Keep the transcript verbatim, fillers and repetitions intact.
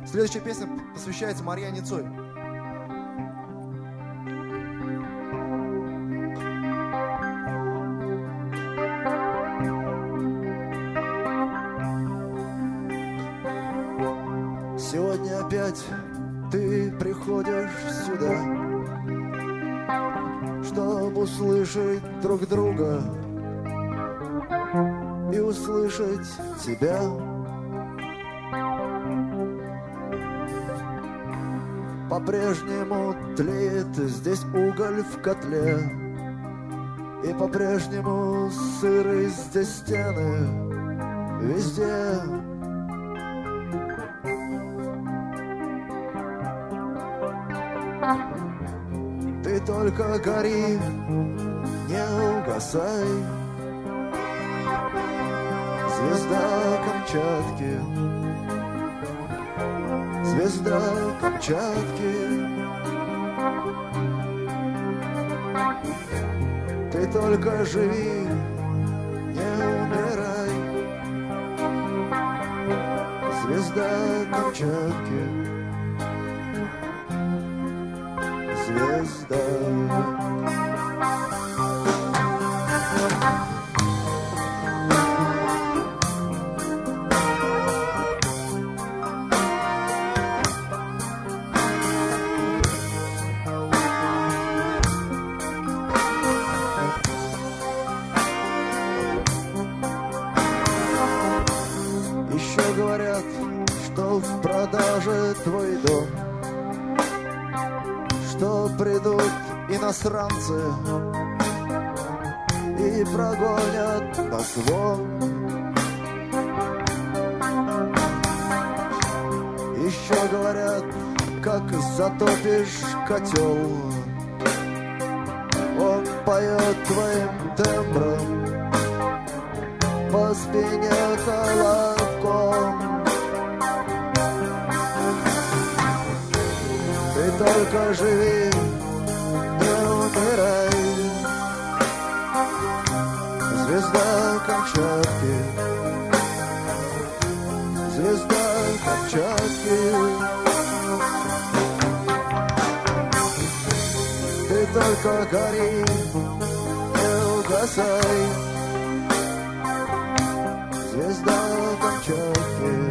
Следующая песня посвящается Марьяне Цой. Сегодня опять ты приходишь сюда, чтобы услышать друг друга и услышать тебя. По-прежнему тлеет здесь уголь в котле, и по-прежнему сырые здесь стены везде. Ты только гори, не угасай, звезда Камчатки, звезда Камчатки. Ты только живи, не умирай, звезда Камчатки, звезда. Еще говорят, что в продаже твой дом, что придут иностранцы и прогонят нас вон. Еще говорят, как затопишь котел, он поет твоим тембром по спине холодком. Ты только живи, не умирай, звезда Камчатки, звезда Камчатки. Ты только гори, не угасай, звезда Камчатки,